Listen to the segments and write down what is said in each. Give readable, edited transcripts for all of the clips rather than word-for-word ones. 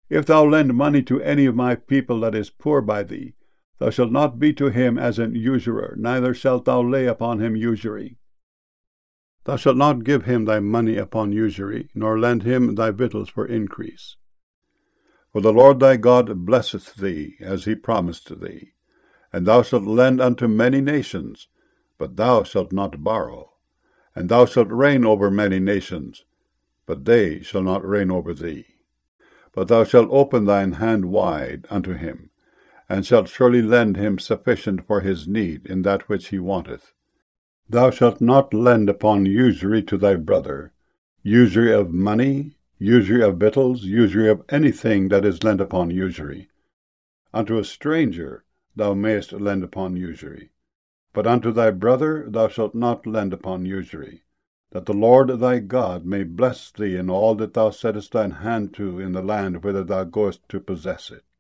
If thou lend money to any of my people that is poor by thee, thou shalt not be to him as an usurer, neither shalt thou lay upon him usury. Thou shalt not give him thy money upon usury, nor lend him thy victuals for increase. For the Lord thy God blesseth thee, as he promised thee. And thou shalt lend unto many nations, but thou shalt not borrow. And thou shalt reign over many nations, but they shall not reign over thee. But thou shalt open thine hand wide unto him, and shalt surely lend him sufficient for his need in that which he wanteth. Thou shalt not lend upon usury to thy brother, usury of money, usury of victuals, usury of anything that is lent upon usury. Unto a stranger thou mayest lend upon usury, but unto thy brother thou shalt not lend upon usury, that the Lord thy God may bless thee in all that thou settest thine hand to in the land whither thou goest to possess it.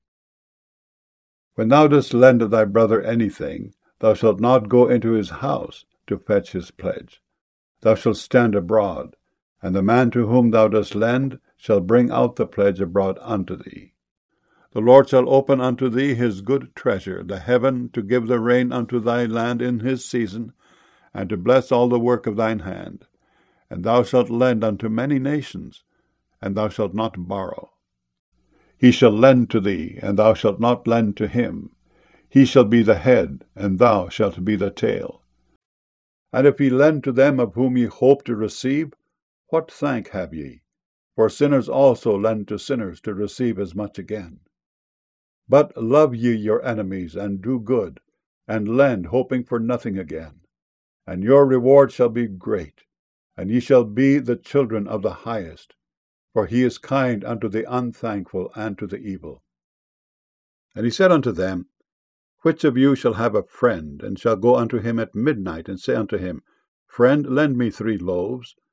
When thou dost lend thy brother anything, thou shalt not go into his house to fetch his pledge. Thou shalt stand abroad, and the man to whom thou dost lend shall bring out the pledge abroad unto thee. The Lord shall open unto thee his good treasure, the heaven, to give the rain unto thy land in his season, and to bless all the work of thine hand. And thou shalt lend unto many nations, and thou shalt not borrow. He shall lend to thee, and thou shalt not lend to him. He shall be the head, and thou shalt be the tail. And if ye lend to them of whom ye hope to receive, what thank have ye? For sinners also lend to sinners to receive as much again. But love ye your enemies, and do good, and lend, hoping for nothing again. And your reward shall be great, and ye shall be the children of the highest, for he is kind unto the unthankful and to the evil. And he said unto them, Which of you shall have a friend, and shall go unto him at midnight, and say unto him, Friend, lend me 3 loaves,